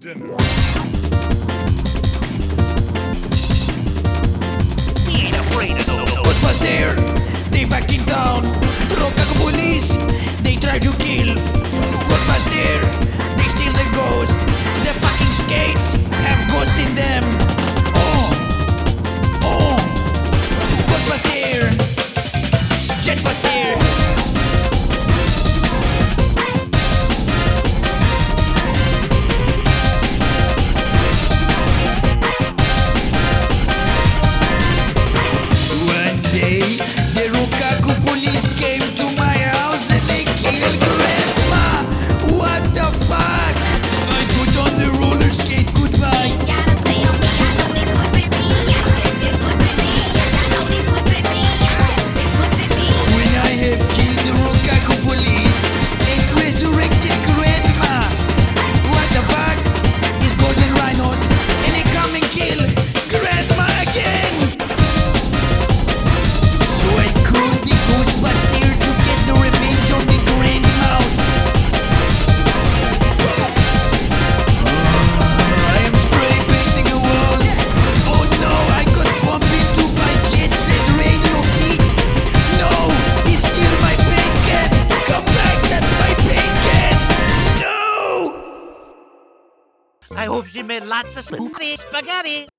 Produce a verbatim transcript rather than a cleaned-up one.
dinner. We ain't afraid of no no. Ghostbuster, they back in town. Rokaku police, they try to kill. Ghostbuster, they steal the ghost. The fucking skates have ghost in them. Oh, oh. Ghostbuster, Jetbuster. One day, the Rokaku police came to my house and they killed Grandma. What the fuck? I put on the roller skate. Goodbye. When I have killed the Rokaku police and resurrected Grandma. What the fuck? It's golden rhinos and they come and kill Grandma again. So I called the Ghostbuster to get the revenge on the Grand Mouse. I am spray painting a wall. Oh no, I got bumped into by Jet Set Radio Pete. No, he stole my paint can. Come back, that's my paint cans. No! I hope she made lots of spaghetti.